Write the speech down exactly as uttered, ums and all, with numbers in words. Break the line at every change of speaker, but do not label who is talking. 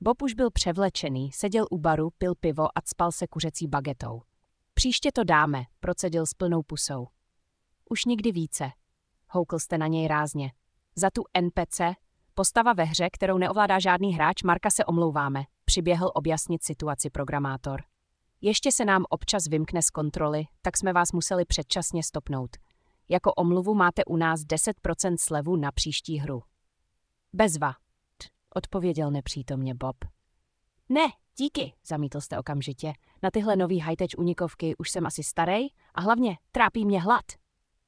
Bob už byl převlečený, seděl u baru, pil pivo a cpal se kuřecí bagetou. Příště to dáme, procedil s plnou pusou. Už nikdy více. Houkl jste na něj rázně. Za tu N P C, postava ve hře, kterou neovládá žádný hráč, Marka se omlouváme, přiběhl objasnit situaci programátor. Ještě se nám občas vymkne z kontroly, tak jsme vás museli předčasně stopnout. Jako omluvu máte u nás deset procent slevu na příští hru. Bezva, odpověděl nepřítomně Bob. Ne, díky, zamítl jste okamžitě. Na tyhle nový high-tech unikovky už jsem asi starej a hlavně trápí mě hlad.